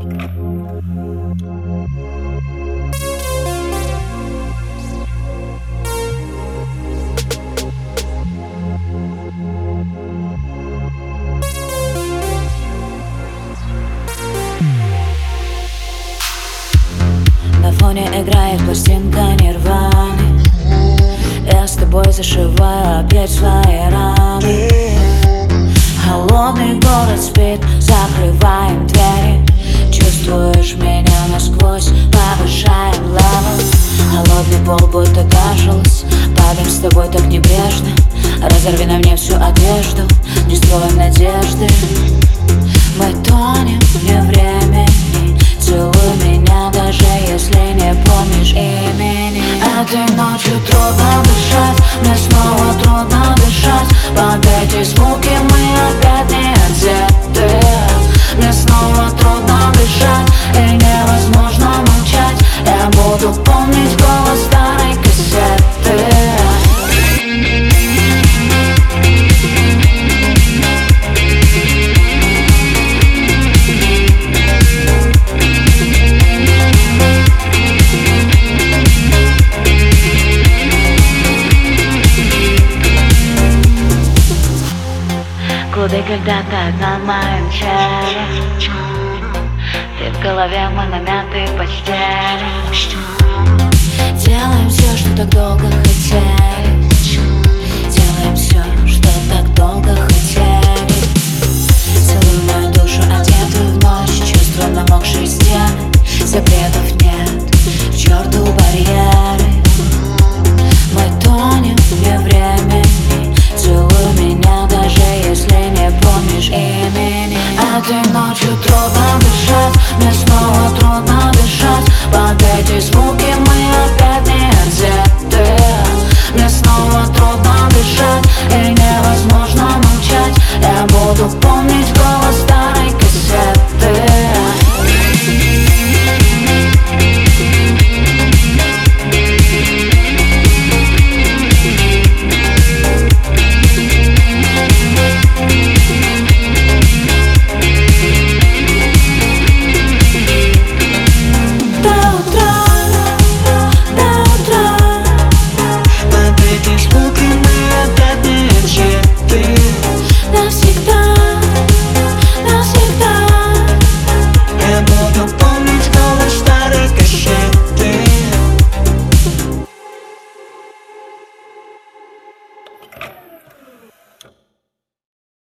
На фоне играет пластинка Нирваны. Я с тобой зашиваю опять свои раны. Холодный город спит, закрываем двери. Чувствуешь меня насквозь, повышаем левел. Холодный пол будто кашелс. Падаем с тобой так небрежно. Разорви на мне всю одежду, не строим надежды. Мы тонем вне времени. Целуй меня, даже если не помнишь имени. Этой ночью трудно дышать, мне снова трудно дышать. Под эти звуки мы опять не одеты. Мне снова трудно дышать, и невозможно молчать. Я буду помнить голос старой кассеты. Годы когда-то на моем челе. Ты в голове, мы на мятой постели. Делаем все, что так долго хотели. Делаем все.